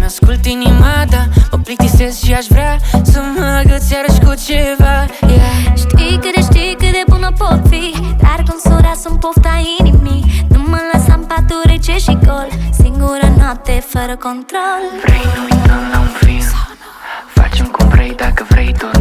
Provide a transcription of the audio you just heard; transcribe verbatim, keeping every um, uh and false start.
îmi ascult inima, da. Mă plictisesc și aș vrea să mă agăți iarăși cu ceva, yeah. Știi cât de știi cât de bună pot fi, dar când sura sunt pofta inimii. Nu mă lăsa în patul rece și gol, singură noapte fără control. Vrei, nu uităm la un film, facem cum vrei dacă vrei, tot